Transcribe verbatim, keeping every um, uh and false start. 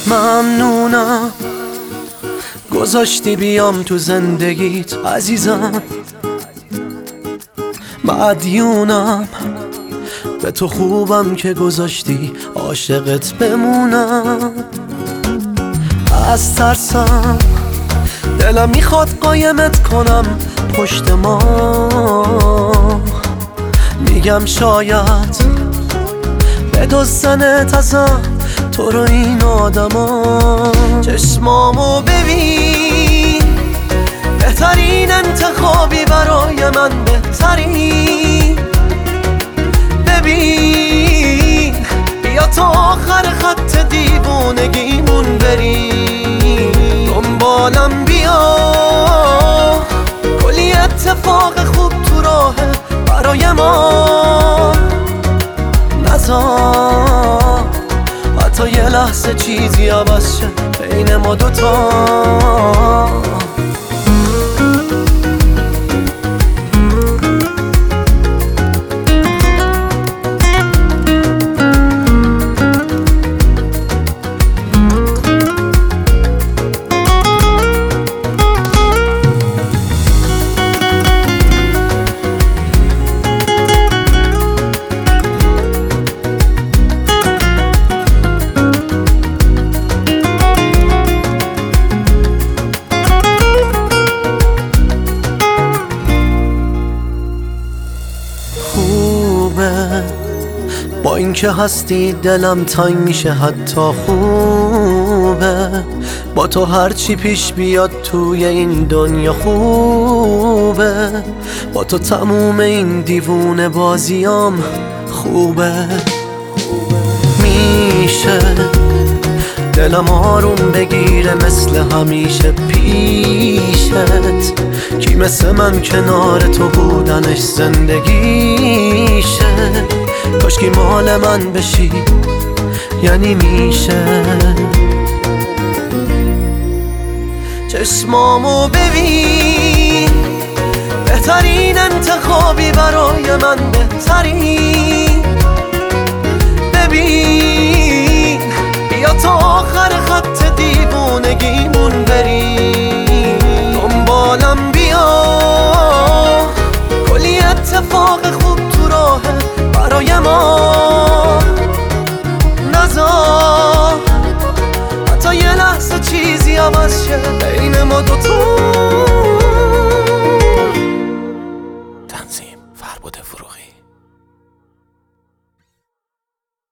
ممنونم گذاشتی بیام تو زندگیت عزیزم، مدیونم به تو خوبم که گذاشتی عاشقت بمونم. از ترسم دلم میخواد قایمت کنم پشت ما، میگم شاید بدزدنت ازم تو رو این آدما. چشمامو ببین، بهترین انتخابی برای من، بهترین. ببین بیا تا آخر خط دیوونگیمون بریم، دنبالم بیا، کلی اتفاق خوب تو راهه برای ما. نذار حتی یه لحظه چیزی عوض شه بین ما دوتا. با اینکه هستی دلم تنگ میشه حتی خوبه، با تو هرچی پیش بیاد توی این دنیا خوبه، با تو تموم این دیوونه بازیام خوبه. میشه دلم آروم بگیره مثل همیشه پیشت، کی مثل من کنار تو بودنش زندگیشه. کاشکی مال من بشی یعنی میشه. چشمامو ببین، بهترین انتخابی برای من، بهترین. ببین بیا تا آخر خط دیوونگیمون بریم، دنبالم بیا، کلی اتفاق خوب تو راهه برای ما. نذار حتی یه لحظه چیزی عوض شه بین ما دوتا. تنظیم فربد فروغی.